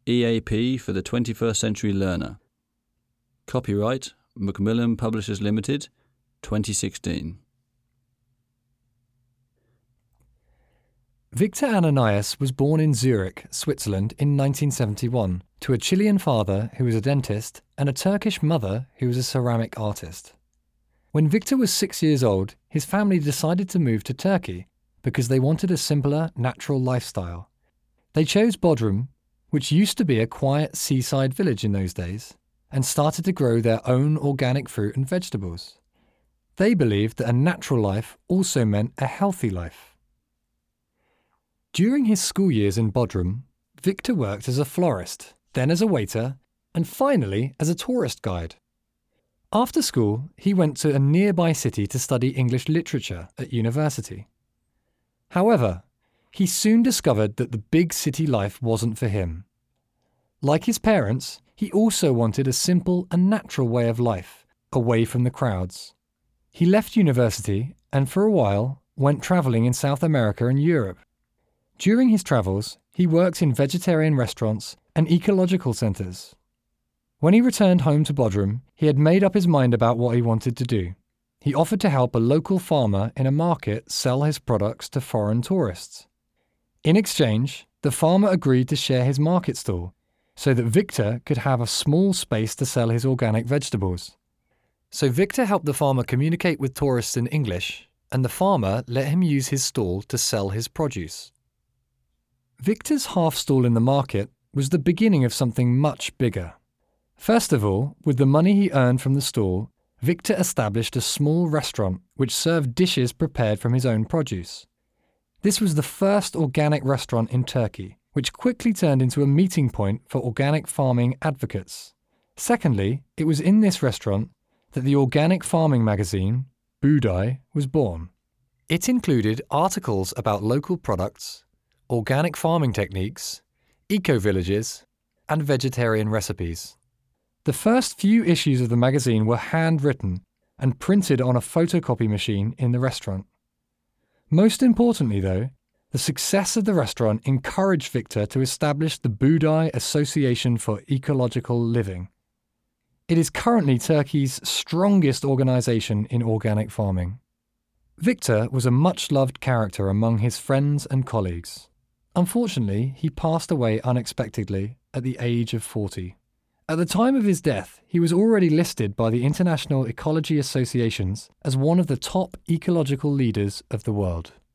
EAP for the 21st Century Learner. Copyright Macmillan Publishers Limited, 2016. Victor Ananias was born in Zurich, Switzerland in 1971 to a Chilean father who was a dentist and a Turkish mother who was a ceramic artist. When Victor was 6 years old, his family decided to move to Turkey because they wanted a simpler, natural lifestyle. They chose Bodrum, which used to be a quiet seaside village in those days, and started to grow their own organic fruit and vegetables. They believed that a natural life also meant a healthy life. During his school years in Bodrum, Victor worked as a florist, then as a waiter, and finally as a tourist guide. After school, he went to a nearby city to study English literature at university. However, he soon discovered that the big city life wasn't for him. Like his parents, he also wanted a simple and natural way of life, away from the crowds. He left university and for a while went travelling in South America and Europe. During his travels, he worked in vegetarian restaurants and ecological centres. When he returned home to Bodrum, he had made up his mind about what he wanted to do. He offered to help a local farmer in a market sell his products to foreign tourists. In exchange, the farmer agreed to share his market stall so that Victor could have a small space to sell his organic vegetables. So Victor helped the farmer communicate with tourists in English, and the farmer let him use his stall to sell his produce. Victor's half stall in the market was the beginning of something much bigger. First of all, with the money he earned from the stall, Victor established a small restaurant which served dishes prepared from his own produce. This was the first organic restaurant in Turkey, which quickly turned into a meeting point for organic farming advocates. Secondly, it was in this restaurant that the organic farming magazine, Buğday, was born. It included articles about local products, organic farming techniques, eco-villages, and vegetarian recipes. The first few issues of the magazine were handwritten and printed on a photocopy machine in the restaurant. Most importantly, though, the success of the restaurant encouraged Victor to establish the Buğday Association for Ecological Living. It is currently Turkey's strongest organisation in organic farming. Victor was a much-loved character among his friends and colleagues. Unfortunately, he passed away unexpectedly at the age of 40. At the time of his death, he was already listed by the International Ecology Associations as one of the top ecological leaders of the world.